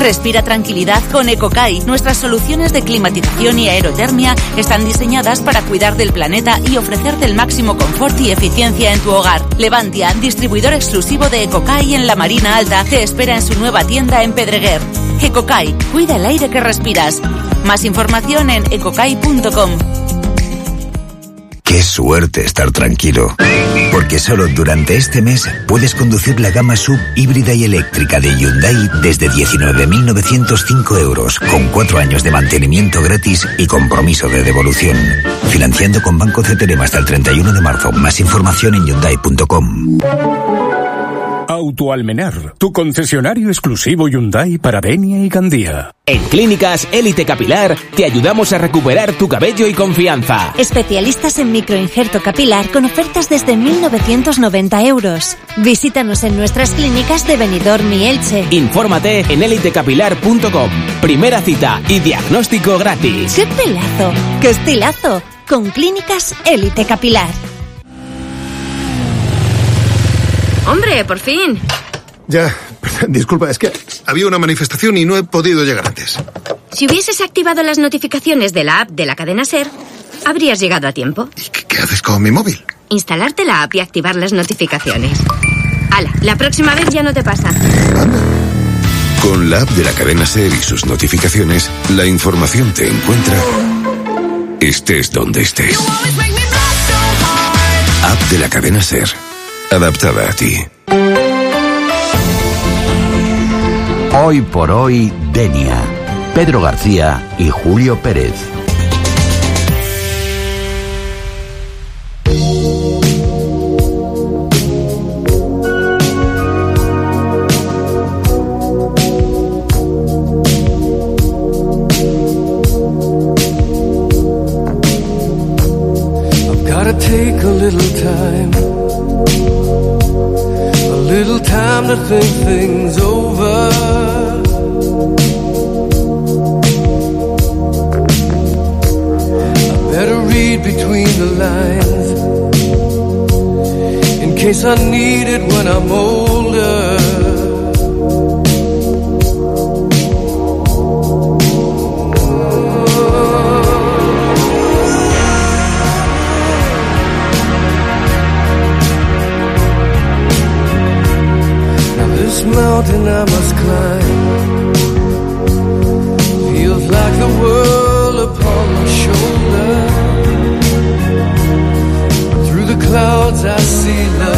Respira tranquilidad con Ecokai. Nuestras soluciones de climatización y aerotermia están diseñadas para cuidar del planeta y ofrecerte el máximo confort y eficiencia en tu hogar. Levantia, distribuidor exclusivo de Ecokai en la Marina Alta, te espera en su nueva tienda en Pedreguer. Ecokai, cuida el aire que respiras. Más información en ecokai.com. Qué suerte estar tranquilo, porque solo durante este mes puedes conducir la gama SUV híbrida y eléctrica de Hyundai desde 19.905 euros, con 4 años de mantenimiento gratis y compromiso de devolución. Financiando con Banco CTLM hasta el 31 de marzo. Más información en Hyundai.com. Autoalmenar, tu concesionario exclusivo Hyundai para Denia y Gandía. En Clínicas Élite Capilar te ayudamos a recuperar tu cabello y confianza. Especialistas en microinjerto capilar con ofertas desde 1.990 euros. Visítanos en nuestras clínicas de Benidorm y Elche. Infórmate en elitecapilar.com. Primera cita y diagnóstico gratis. ¡Qué pelazo! ¡Qué estilazo! Con Clínicas Élite Capilar. ¡Hombre, por fin! Ya, disculpa, es que había una manifestación y no he podido llegar antes. Si hubieses activado las notificaciones de la app de la cadena SER, habrías llegado a tiempo. ¿Y qué haces con mi móvil? Instalarte la app y activar las notificaciones. ¡Hala! La próxima vez ya no te pasa. Anda. Con la app de la cadena SER y sus notificaciones, la información te encuentra estés donde estés. App de la cadena SER. Adaptada a ti. Hoy por hoy, Denia. Pedro García y Julio Pérez. I've gotta take a little time. Little time to think things over. I better read between the lines in case I need it when I'm older. Mountain I must climb feels like the world upon my shoulder. Through the clouds I see love.